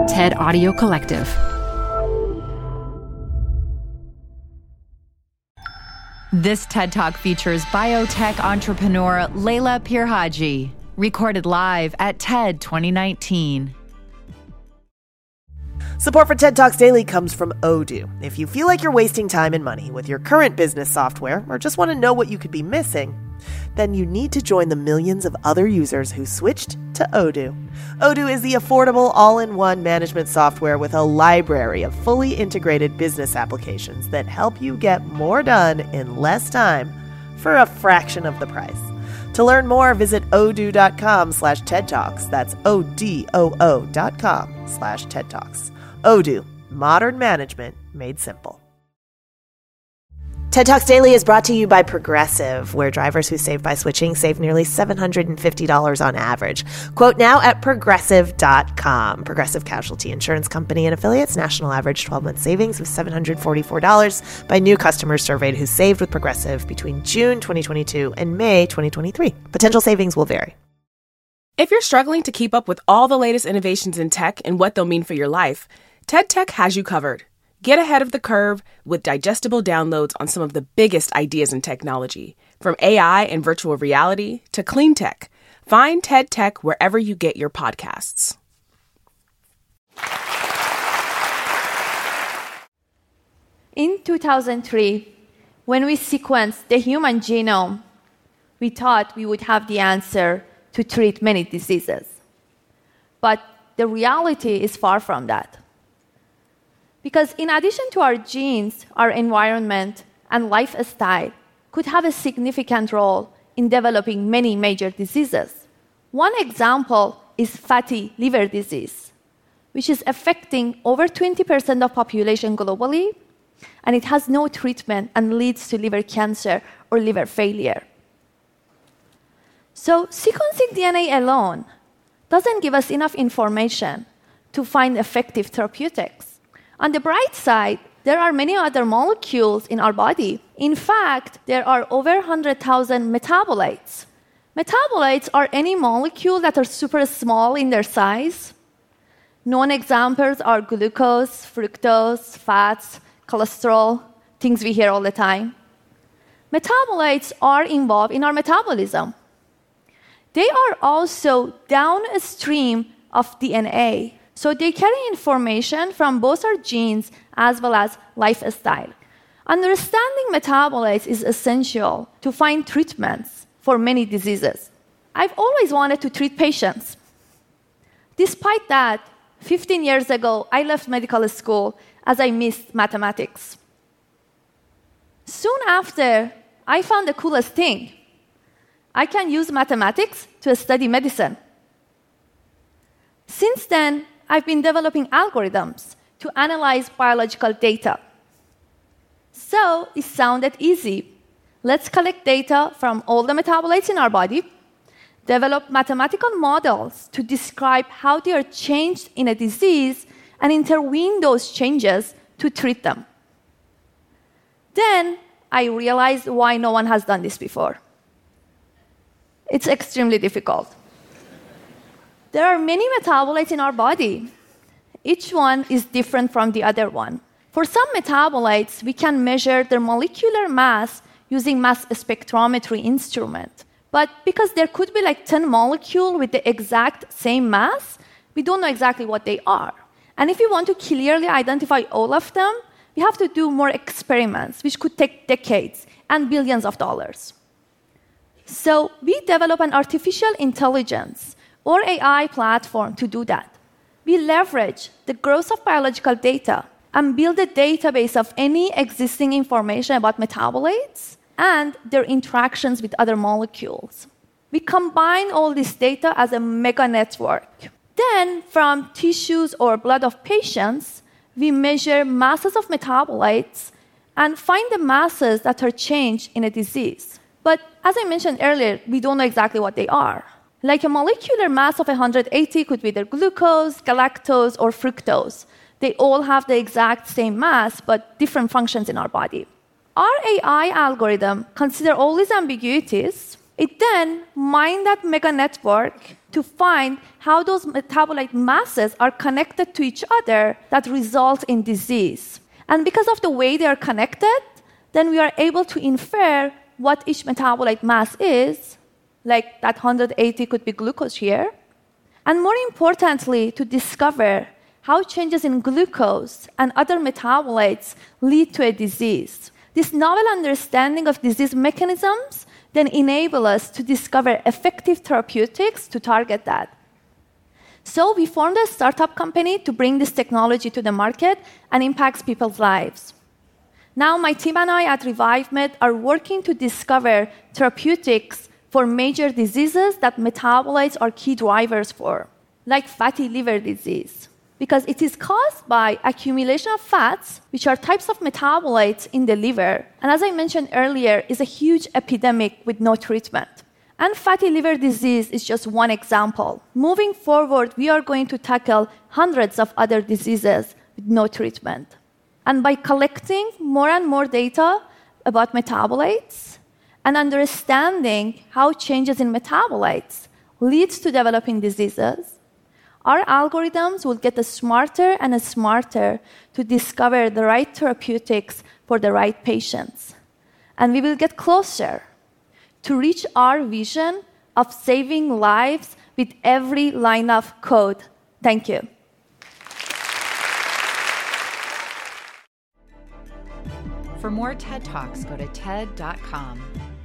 TED Audio Collective. This TED Talk features biotech entrepreneur Layla Pirhaji, recorded live at TED 2019. Support for TED Talks Daily comes from Odoo. If you feel like you're wasting time and money with your current business software or just want to know what you could be missing, then you need to join the millions of other users who switched to Odoo. Odoo is the affordable all-in-one management software with a library of fully integrated business applications that help you get more done in less time for a fraction of the price. To learn more, visit odoo.com/TED Talks. That's ODOO.com/TED Talks. Odoo, modern management made simple. TED Talks Daily is brought to you by Progressive, where drivers who save by switching save nearly $750 on average. Quote now at Progressive.com. Progressive Casualty Insurance Company and affiliates. National average 12-month savings of $744 by new customers surveyed who saved with Progressive between June 2022 and May 2023. Potential savings will vary. If you're struggling to keep up with all the latest innovations in tech and what they'll mean for your life, TED Tech has you covered. Get ahead of the curve with digestible downloads on some of the biggest ideas in technology, from AI and virtual reality to clean tech. Find TED Tech wherever you get your podcasts. In 2003, when we sequenced the human genome, we thought we would have the answer to treat many diseases. But the reality is far from that. Because in addition to our genes, our environment, and lifestyle could have a significant role in developing many major diseases. One example is fatty liver disease, which is affecting over 20% of population globally, and it has no treatment and leads to liver cancer or liver failure. So sequencing DNA alone doesn't give us enough information to find effective therapeutics. On the bright side, there are many other molecules in our body. In fact, there are over 100,000 metabolites. Metabolites are any molecule that are super small in their size. Known examples are glucose, fructose, fats, cholesterol, things we hear all the time. Metabolites are involved in our metabolism. They are also downstream of DNA, so they carry information from both our genes as well as lifestyle. Understanding metabolites is essential to find treatments for many diseases. I've always wanted to treat patients. Despite that, 15 years ago, I left medical school as I missed mathematics. Soon after, I found the coolest thing. I can use mathematics to study medicine. Since then, I've been developing algorithms to analyze biological data. So it sounded easy. Let's collect data from all the metabolites in our body, develop mathematical models to describe how they are changed in a disease, and intervene those changes to treat them. Then I realized why no one has done this before. It's extremely difficult. There are many metabolites in our body. Each one is different from the other one. For some metabolites, we can measure their molecular mass using mass spectrometry instrument. But because there could be like 10 molecules with the exact same mass, we don't know exactly what they are. And if we want to clearly identify all of them, we have to do more experiments, which could take decades and billions of dollars. So we develop an artificial intelligence or AI platform to do that. We leverage the growth of biological data and build a database of any existing information about metabolites and their interactions with other molecules. We combine all this data as a mega network. Then, from tissues or blood of patients, we measure masses of metabolites and find the masses that are changed in a disease. But as I mentioned earlier, we don't know exactly what they are. Like a molecular mass of 180 could be either glucose, galactose, or fructose. They all have the exact same mass, but different functions in our body. Our AI algorithm considers all these ambiguities It then mined that mega network to find how those metabolite masses are connected to each other that result in disease. And because of the way they are connected, then we are able to infer what each metabolite mass is, like that 180 could be glucose here, and more importantly, to discover how changes in glucose and other metabolites lead to a disease. This novel understanding of disease mechanisms then enable us to discover effective therapeutics to target that. So we formed a startup company to bring this technology to the market and impact people's lives. Now my team and I at ReviveMed are working to discover therapeutics for major diseases that metabolites are key drivers for, like fatty liver disease, because it is caused by accumulation of fats, which are types of metabolites in the liver, and as I mentioned earlier, is a huge epidemic with no treatment. And fatty liver disease is just one example. Moving forward, we are going to tackle hundreds of other diseases with no treatment. And by collecting more and more data about metabolites and understanding how changes in metabolites leads to developing diseases, our algorithms will get smarter and smarter to discover the right therapeutics for the right patients. And we will get closer to reach our vision of saving lives with every line of code. Thank you. For more TED Talks, go to TED.com.